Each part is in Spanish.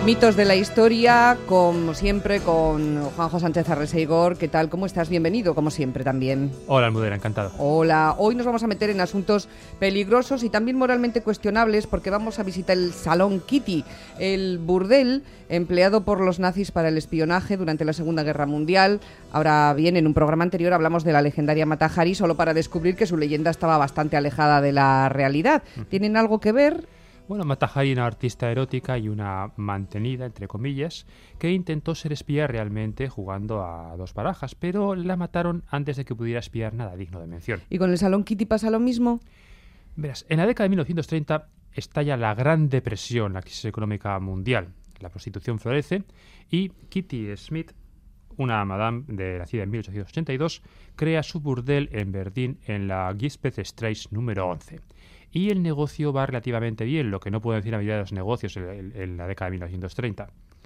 Mitos de la historia, como siempre, con Juanjo Sánchez Arrese-Igor. ¿Qué tal? ¿Cómo estás? Bienvenido, como siempre, también. Hola, Almudena, encantado. Hola. Hoy nos vamos a meter en asuntos peligrosos y también moralmente cuestionables, porque vamos a visitar el Salón Kitty, el burdel empleado por los nazis para el espionaje durante la Segunda Guerra Mundial. Ahora bien, en un programa anterior hablamos de la legendaria Mata Hari, solo para descubrir que su leyenda estaba bastante alejada de la realidad. ¿Tienen algo que ver? Bueno, Mata Hari era una artista erótica y una mantenida, entre comillas, que intentó ser espía realmente jugando a dos barajas, pero la mataron antes de que pudiera espiar nada digno de mención. ¿Y con el Salón Kitty pasa lo mismo? Verás, en la década de 1930 estalla la Gran Depresión, la crisis económica mundial. La prostitución florece y Kitty Smith, una madame nacida en 1882, crea su burdel en Berlín en la Gisbeth-Straße número 11. Y el negocio va relativamente bien, lo que no puedo decir a medida de los negocios en la década de 1930.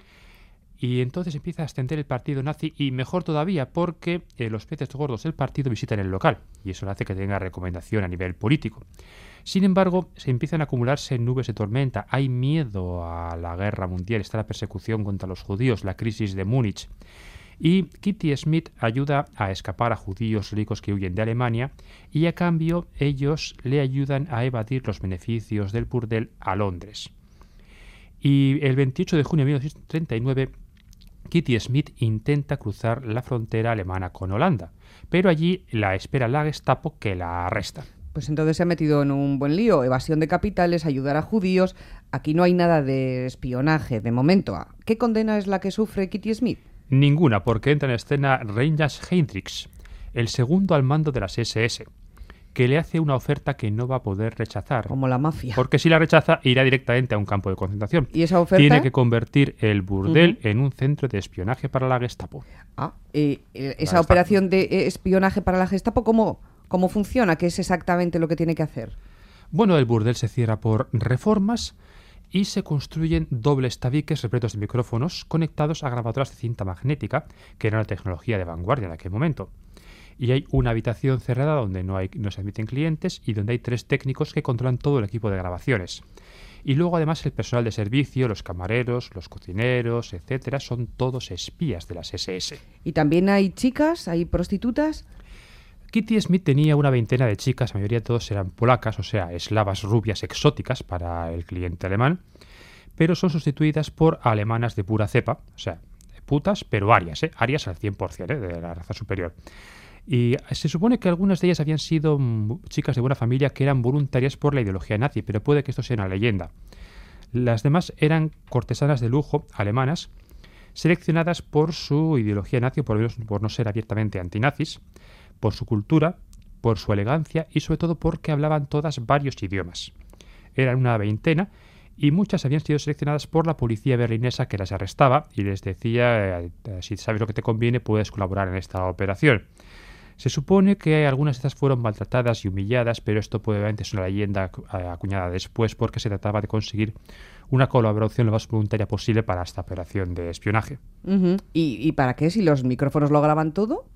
Y entonces empieza a extender el partido nazi, y mejor todavía porque los peces gordos del partido visitan el local, y eso hace que tenga recomendación a nivel político. Sin embargo, se empiezan a acumularse nubes de tormenta, hay miedo a la guerra mundial, está la persecución contra los judíos, la crisis de Múnich. Y Kitty Smith ayuda a escapar a judíos ricos que huyen de Alemania, y a cambio ellos le ayudan a evadir los beneficios del burdel a Londres. Y el 28 de junio de 1939 Kitty Smith intenta cruzar la frontera alemana con Holanda, pero allí la espera la Gestapo, que la arresta. Pues entonces se ha metido en un buen lío, evasión de capitales, ayudar a judíos. Aquí no hay nada de espionaje de momento. ¿Qué condena es la que sufre Kitty Smith? Ninguna, porque entra en escena Reinhard Heydrich, el segundo al mando de las SS, que le hace una oferta que no va a poder rechazar. Como la mafia. Porque si la rechaza, irá directamente a un campo de concentración. ¿Y esa oferta? Tiene que convertir el burdel en un centro de espionaje para la Gestapo. Esa operación de espionaje para la Gestapo, ¿cómo funciona? ¿Qué es exactamente lo que tiene que hacer? Bueno, el burdel se cierra por reformas y se construyen dobles tabiques repletos de micrófonos conectados a grabadoras de cinta magnética, que era una tecnología de vanguardia en aquel momento. Y hay una habitación cerrada donde no se admiten clientes y donde hay 3 técnicos que controlan todo el equipo de grabaciones. Y luego además el personal de servicio, los camareros, los cocineros, etcétera, son todos espías de las SS. ¿Y también hay chicas, hay prostitutas? Kitty Smith tenía una veintena de chicas, la mayoría de todos eran polacas, o sea, eslavas rubias exóticas para el cliente alemán, pero son sustituidas por alemanas de pura cepa, o sea, putas, pero arias, arias al 100%, de la raza superior. Y se supone que algunas de ellas habían sido chicas de buena familia que eran voluntarias por la ideología nazi, pero puede que esto sea una leyenda. Las demás eran cortesanas de lujo alemanas, seleccionadas por su ideología nazi, por no ser abiertamente antinazis, por su cultura, por su elegancia y sobre todo porque hablaban todas varios idiomas. Eran una veintena y muchas habían sido seleccionadas por la policía berlinesa, que las arrestaba y les decía, si sabes lo que te conviene puedes colaborar en esta operación. Se supone que algunas de estas fueron maltratadas y humilladas, pero esto probablemente es una leyenda acuñada después, porque se trataba de conseguir una colaboración lo más voluntaria posible para esta operación de espionaje. ¿Y para qué? Si los micrófonos lo graban todo.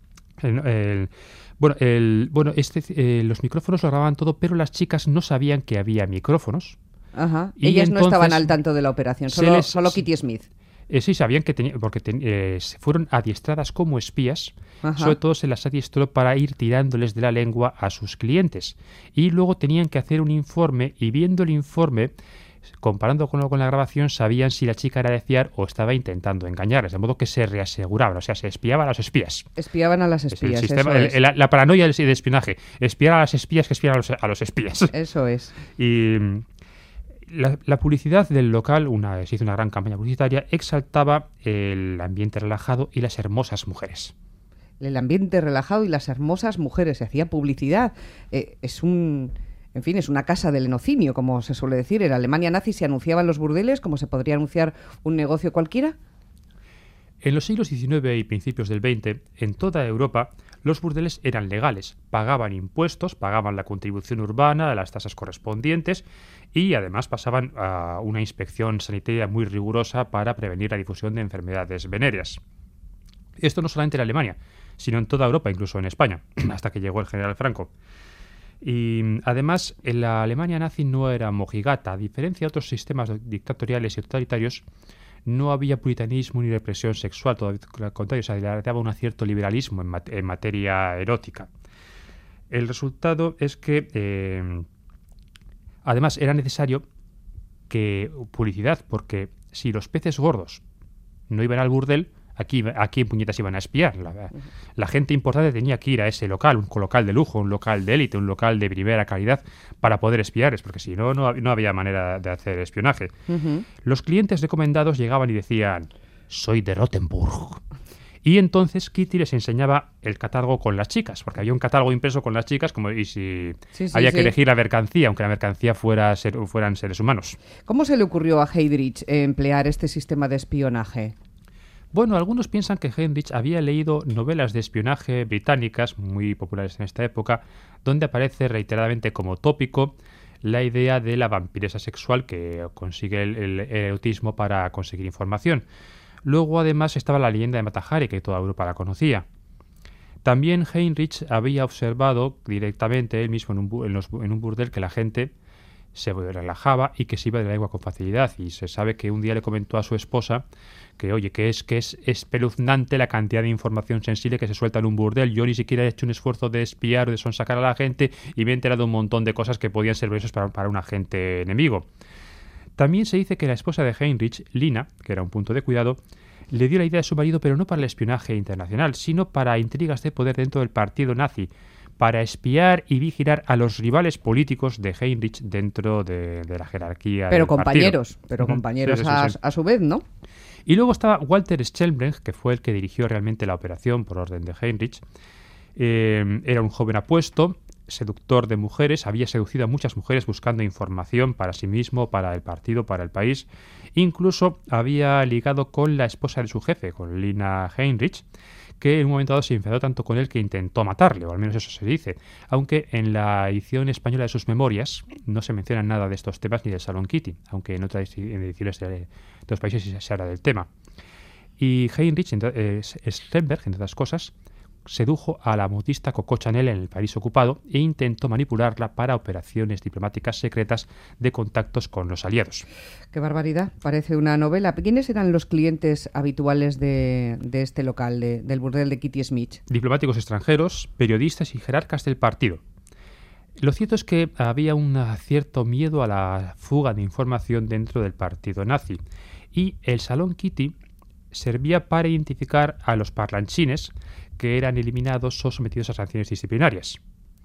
Los micrófonos lo grababan todo, pero las chicas no sabían que había micrófonos. Ajá. Ellas no estaban al tanto de la operación, solo Kitty Smith. Sí, sabían que porque fueron adiestradas como espías. Ajá. Sobre todo se las adiestró para ir tirándoles de la lengua a sus clientes. Y luego tenían que hacer un informe, y viendo el informe, comparando con la grabación, sabían si la chica era de fiar o estaba intentando engañarles, de modo que se reaseguraban, o sea, se espiaba a los espías. Espiaban a las espías, el sistema, la paranoia de espionaje, espiar a las espías que espiar a los espías. Eso es. Y la publicidad del local, se hizo una gran campaña publicitaria, exaltaba el ambiente relajado y las hermosas mujeres. El ambiente relajado y las hermosas mujeres, se hacía publicidad. Es una casa del lenocinio, como se suele decir. En Alemania nazi se anunciaban los burdeles como se podría anunciar un negocio cualquiera. En los siglos XIX y principios del XX, en toda Europa, los burdeles eran legales, pagaban impuestos, pagaban la contribución urbana, las tasas correspondientes y además pasaban a una inspección sanitaria muy rigurosa para prevenir la difusión de enfermedades venéreas. Esto no solamente en Alemania, sino en toda Europa, incluso en España, hasta que llegó el general Franco. Y además, la Alemania nazi no era mojigata. A diferencia de otros sistemas dictatoriales y totalitarios, no había puritanismo ni represión sexual, todo lo contrario, se daba un cierto liberalismo en materia erótica. El resultado es que, además, era necesario que publicidad, porque si los peces gordos no iban al burdel, aquí en puñetas iban a espiar. La gente importante tenía que ir a ese local, un local de lujo, un local de élite, un local de primera calidad, para poder espiarles, porque si no, no había manera de hacer espionaje. Los clientes recomendados llegaban y decían: soy de Rottenburg. Y entonces Kitty les enseñaba el catálogo con las chicas, porque había un catálogo impreso con las chicas, y si había que elegir la mercancía, aunque la mercancía fueran seres humanos. ¿Cómo se le ocurrió a Heydrich emplear este sistema de espionaje? Bueno, algunos piensan que Heinrich había leído novelas de espionaje británicas muy populares en esta época, donde aparece reiteradamente como tópico la idea de la vampiresa sexual que consigue el erotismo para conseguir información. Luego, además, estaba la leyenda de Mata Hari, que toda Europa la conocía. También Heinrich había observado directamente él mismo en un burdel que la gente se relajaba y que se iba de la lengua con facilidad, y se sabe que un día le comentó a su esposa que, oye, que es espeluznante la cantidad de información sensible que se suelta en un burdel. Yo ni siquiera he hecho un esfuerzo de espiar o de sonsacar a la gente y me he enterado de un montón de cosas que podían ser besos para un agente enemigo. También se dice que la esposa de Heinrich, Lina, que era un punto de cuidado, le dio la idea a su marido, pero no para el espionaje internacional, sino para intrigas de poder dentro del partido nazi, para espiar y vigilar a los rivales políticos de Heinrich dentro de la jerarquía del partido. Pero compañeros a su vez, ¿no? Y luego estaba Walter Schellenberg, que fue el que dirigió realmente la operación por orden de Heinrich. Era un joven apuesto, seductor de mujeres, había seducido a muchas mujeres buscando información para sí mismo, para el partido, para el país. Incluso había ligado con la esposa de su jefe, con Lina Heinrich, que en un momento dado se enfadó tanto con él que intentó matarle, o al menos eso se dice, aunque en la edición española de sus memorias no se menciona nada de estos temas ni del Salón Kitty, aunque en otras ediciones de los países se habla del tema. Y Heinrich Schellenberg, entre otras cosas, sedujo a la modista Coco Chanel en el París ocupado e intentó manipularla para operaciones diplomáticas secretas de contactos con los aliados. ¡Qué barbaridad! Parece una novela. ¿Quiénes eran los clientes habituales de este local, del burdel de Kitty Smith? Diplomáticos extranjeros, periodistas y jerarcas del partido. Lo cierto es que había un cierto miedo a la fuga de información dentro del partido nazi, y el Salón Kitty servía para identificar a los parlanchines que eran eliminados o sometidos a sanciones disciplinarias.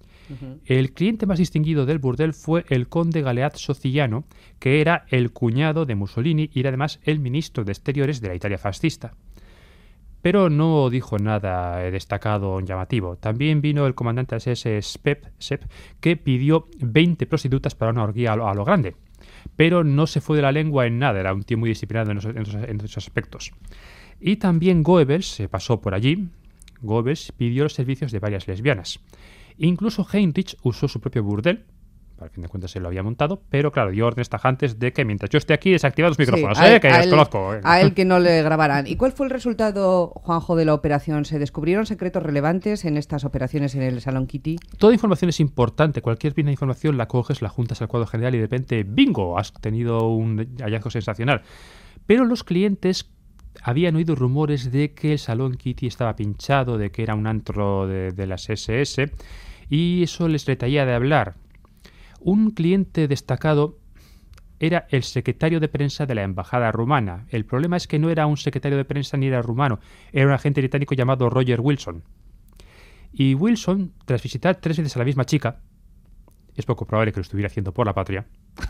El cliente más distinguido del burdel fue el conde Galeazzo Socillano, que era el cuñado de Mussolini y era además el ministro de Exteriores de la Italia fascista. Pero no dijo nada destacado o llamativo. También vino el comandante SS Sepp, que pidió 20 prostitutas para una orgía a lo grande. Pero no se fue de la lengua en nada, era un tío muy disciplinado en esos aspectos. Y también Goebbels se pasó por allí. Goebbels pidió los servicios de varias lesbianas. Incluso Heinrich usó su propio burdel, para fin de cuentas se lo había montado, pero claro, dio órdenes tajantes de que mientras yo esté aquí desactivad los micrófonos, que los conozco. A él que no le grabaran. ¿Y cuál fue el resultado, Juanjo, de la operación? ¿Se descubrieron secretos relevantes en estas operaciones en el Salón Kitty? Toda información es importante. Cualquier bien de información la coges, la juntas al cuadro general y de repente, ¡bingo!, has tenido un hallazgo sensacional. Pero los clientes habían oído rumores de que el Salón Kitty estaba pinchado, de que era un antro de las SS, y eso les retraía de hablar. Un cliente destacado era el secretario de prensa de la embajada rumana. El problema es que no era un secretario de prensa ni era rumano, era un agente británico llamado Roger Wilson. Y Wilson, tras visitar 3 veces a la misma chica, es poco probable que lo estuviera haciendo por la patria,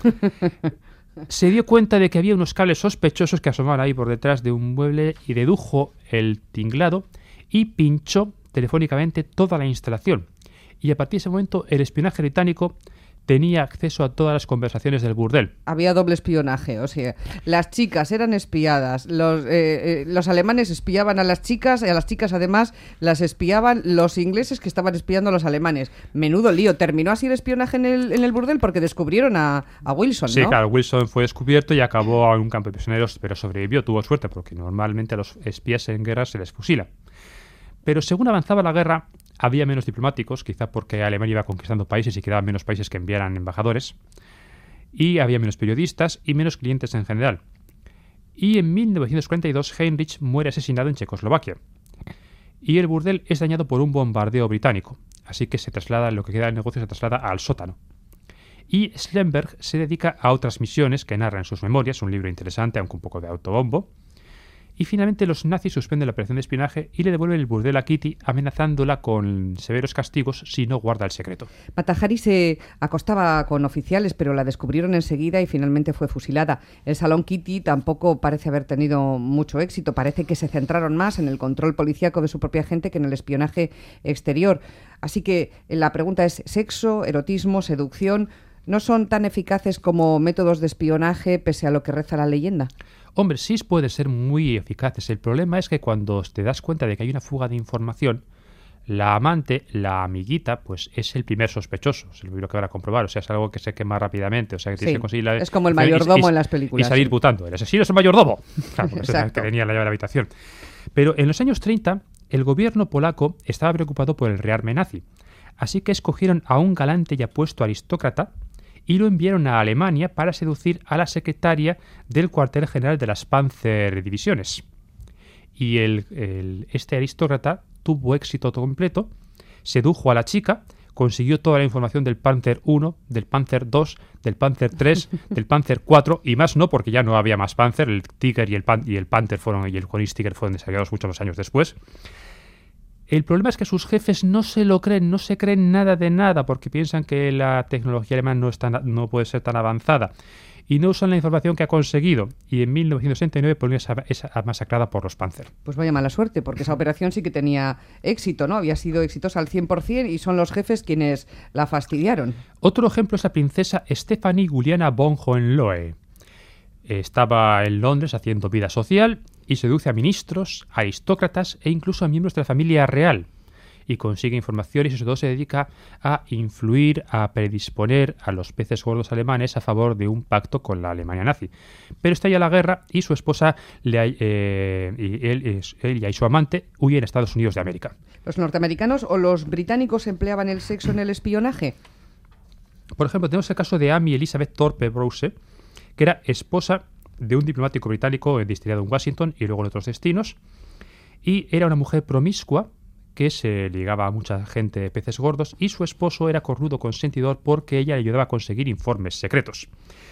se dio cuenta de que había unos cables sospechosos que asomaban ahí por detrás de un mueble y dedujo el tinglado y pinchó telefónicamente toda la instalación. Y a partir de ese momento el espionaje británico tenía acceso a todas las conversaciones del burdel. Había doble espionaje, o sea, las chicas eran espiadas, los alemanes espiaban a las chicas y a las chicas además las espiaban los ingleses que estaban espiando a los alemanes. Menudo lío. Terminó así el espionaje en el burdel porque descubrieron a Wilson, ¿no? Sí, claro, Wilson fue descubierto y acabó en un campo de prisioneros, pero sobrevivió, tuvo suerte, porque normalmente a los espías en guerra se les fusila. Pero según avanzaba la guerra, había menos diplomáticos, quizá porque Alemania iba conquistando países y quedaban menos países que enviaran embajadores, y había menos periodistas y menos clientes en general. Y en 1942 Heinrich muere asesinado en Checoslovaquia. Y el burdel es dañado por un bombardeo británico. Así que lo que queda del negocio se traslada al sótano. Y Schlemberg se dedica a otras misiones que narra en sus memorias, un libro interesante, aunque un poco de autobombo. Y finalmente los nazis suspenden la operación de espionaje y le devuelven el burdel a Kitty, amenazándola con severos castigos si no guarda el secreto. Mata Hari se acostaba con oficiales, pero la descubrieron enseguida y finalmente fue fusilada. El Salón Kitty tampoco parece haber tenido mucho éxito. Parece que se centraron más en el control policíaco de su propia gente que en el espionaje exterior. Así que la pregunta es: ¿sexo, erotismo, seducción no son tan eficaces como métodos de espionaje pese a lo que reza la leyenda? Hombre, sí pueden ser muy eficaces. El problema es que cuando te das cuenta de que hay una fuga de información, la amante, la amiguita, pues es el primer sospechoso. Es lo que van a comprobar. O sea, es algo que se quema rápidamente. O sea, que tienes que conseguir es como el mayordomo en las películas. Y salir butando. El asesino es el mayordomo. Claro, es el que tenía la llave de la habitación. Pero en los años 30, el gobierno polaco estaba preocupado por el rearme nazi. Así que escogieron a un galante y apuesto aristócrata y lo enviaron a Alemania para seducir a la secretaria del cuartel general de las Panzer Divisiones. Y este aristócrata tuvo éxito completo, sedujo a la chica, consiguió toda la información del Panzer I, del Panzer II, del Panzer III, del Panzer IV y más no, porque ya no había más Panzer. El Tiger y el Panther y el Königstigger fueron desarrollados muchos años después. El problema es que sus jefes no se lo creen, no se creen nada de nada, porque piensan que la tecnología alemana no puede ser tan avanzada y no usan la información que ha conseguido. Y en 1969 Polonia es masacrada por los Panzer. Pues vaya mala suerte, porque esa operación sí que tenía éxito, ¿no? Había sido exitosa al 100% y son los jefes quienes la fastidiaron. Otro ejemplo es la princesa Stephanie Juliana von Hohenlohe. Estaba en Londres haciendo vida social y seduce a ministros, aristócratas e incluso a miembros de la familia real. Y consigue informaciones y sobre todo se dedica a influir, a predisponer a los peces gordos alemanes a favor de un pacto con la Alemania nazi. Pero estalla la guerra y su esposa, él y su amante huyen a Estados Unidos de América. ¿Los norteamericanos o los británicos empleaban el sexo en el espionaje? Por ejemplo, tenemos el caso de Amy Elizabeth Thorpe Browse, que era esposa de un diplomático británico destinado en Washington y luego en otros destinos, y era una mujer promiscua que se ligaba a mucha gente de peces gordos, y su esposo era cornudo consentidor porque ella le ayudaba a conseguir informes secretos.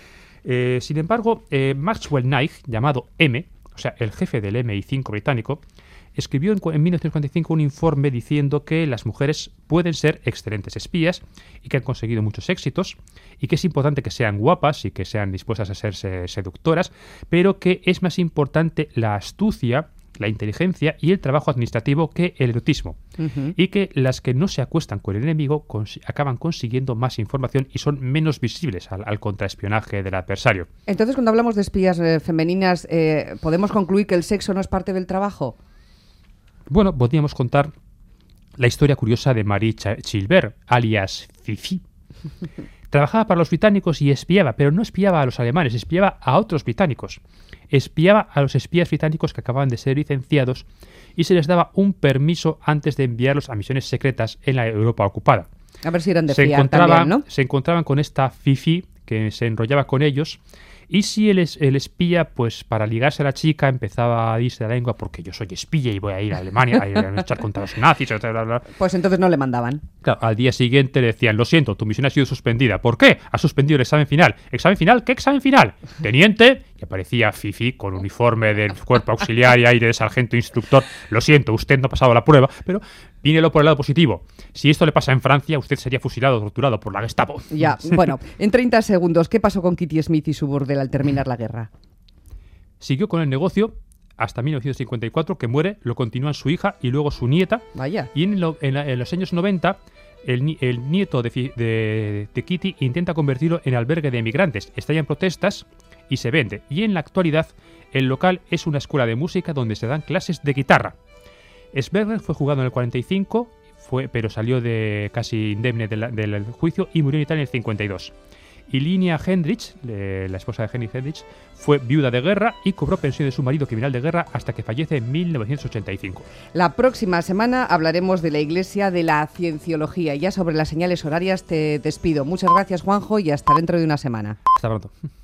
Sin embargo, Maxwell Knight, llamado M, o sea, el jefe del MI5 británico, escribió en 1945 un informe diciendo que las mujeres pueden ser excelentes espías y que han conseguido muchos éxitos y que es importante que sean guapas y que sean dispuestas a ser seductoras, pero que es más importante la astucia, la inteligencia y el trabajo administrativo que el erotismo. Y que las que no se acuestan con el enemigo acaban consiguiendo más información y son menos visibles al contraespionaje del adversario. Entonces, cuando hablamos de espías femeninas, ¿podemos concluir que el sexo no es parte del trabajo? Bueno, podríamos contar la historia curiosa de Marie Chilbert, alias Fifi. Trabajaba para los británicos y espiaba, pero no espiaba a los alemanes, espiaba a otros británicos. Espiaba a los espías británicos que acababan de ser licenciados y se les daba un permiso antes de enviarlos a misiones secretas en la Europa ocupada. A ver si eran de fiar también, ¿no? Se encontraban con esta Fifi que se enrollaba con ellos. Y si el espía, pues para ligarse a la chica, empezaba a irse la lengua porque yo soy espía y voy a ir a Alemania a luchar contra los nazis, bla, bla, bla. Pues entonces no le mandaban. Claro, al día siguiente le decían: lo siento, tu misión ha sido suspendida. ¿Por qué? Ha suspendido el examen final. ¿Examen final? ¿Qué examen final? Teniente. Y aparecía Fifi con uniforme del cuerpo auxiliar y aire de sargento instructor. Lo siento, usted no ha pasado la prueba, pero mírelo por el lado positivo. Si esto le pasa en Francia, usted sería fusilado o torturado por la Gestapo. Ya, bueno, en 30 segundos, ¿qué pasó con Kitty Smith y su burdel al terminar la guerra? Siguió con el negocio hasta 1954, que muere, lo continúan su hija y luego su nieta. Vaya. Y en los años 90, el nieto de Kitty intenta convertirlo en albergue de emigrantes. Estallan protestas y se vende. Y en la actualidad, el local es una escuela de música donde se dan clases de guitarra. Sberger fue juzgado en el 45, pero salió casi indemne del juicio y murió en Italia en el 52. Y Linia Hendrich, la esposa de Henry Hendrich, fue viuda de guerra y cobró pensión de su marido criminal de guerra hasta que fallece en 1985. La próxima semana hablaremos de la Iglesia de la Cienciología. Ya sobre las señales horarias te despido. Muchas gracias, Juanjo, y hasta dentro de una semana. Hasta pronto.